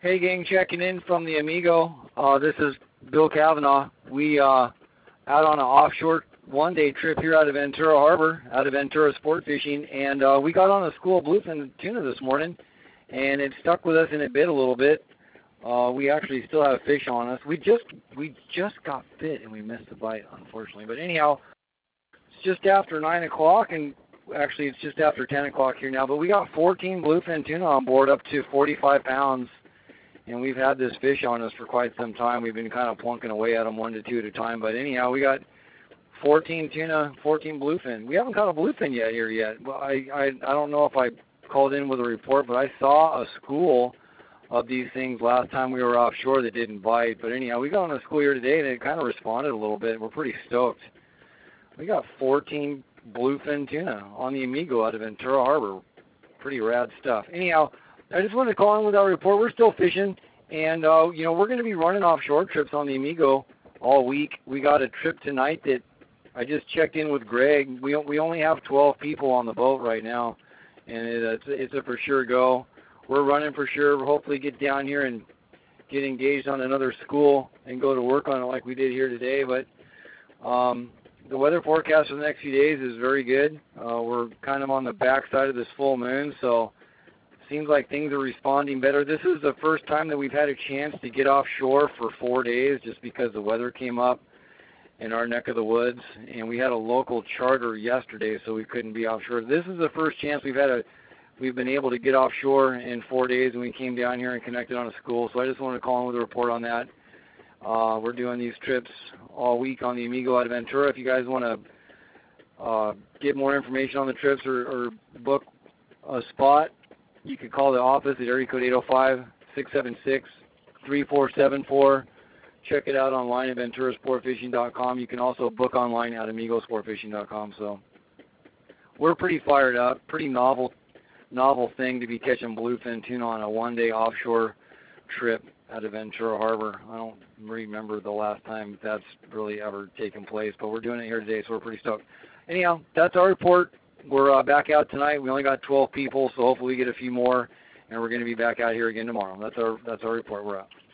Hey, gang, checking in from the Amigo. This is Bill Kavanaugh. We out on an offshore one-day trip here out of Ventura Harbor, out of Ventura Sport Fishing, and we got on a school of bluefin tuna this morning, and it stuck with us and it bit a little bit. We actually still have fish on us. We just got bit and we missed the bite, unfortunately. But anyhow, it's just after 9 o'clock, and actually it's just after 10 o'clock here now. But we got 14 bluefin tuna on board, up to 45 pounds. And we've had this fish on us for quite some time. We've been kind of plunking away at them 1 to 2 at a time. But anyhow, we got 14 tuna, 14 bluefin. We haven't caught a bluefin yet. Well, I don't know if I called in with a report, but I saw a school of these things last time we were offshore that didn't bite. But anyhow, we got on a school here today, and it kind of responded a little bit. We're pretty stoked. We got 14 bluefin tuna on the Amigo out of Ventura Harbor. Pretty rad stuff. Anyhow, I just wanted to call in with our report. We're still fishing, and we're going to be running offshore trips on the Amigo all week. We got a trip tonight that I just checked in with Greg. We only have 12 people on the boat right now, and it's a for sure go. We're running for sure. We'll hopefully get down here and get engaged on another school and go to work on it like we did here today. But the weather forecast for the next few days is very good. We're kind of on the backside of this full moon, so seems like things are responding better. This is the first time that we've had a chance to get offshore for 4 days just because the weather came up in our neck of the woods, and we had a local charter yesterday, so we couldn't be offshore. This is the first chance we've been able to get offshore in 4 days, and we came down here and connected on a school. So I just wanted to call in with a report on that. We're doing these trips all week on the Amigo out of Ventura. If you guys want to get more information on the trips or book a spot, you can call the office at area code 805-676-3474. Check it out online at venturasportfishing.com. You can also book online at amigosportfishing.com. So we're pretty fired up. Pretty novel thing to be catching bluefin tuna on a one-day offshore trip out of Ventura Harbor. I don't remember the last time that's really ever taken place, but we're doing it here today, so we're pretty stoked. Anyhow, that's our report. We're back out tonight. We only got 12 people, so hopefully we get a few more, and we're going to be back out here again tomorrow. That's our report. We're out.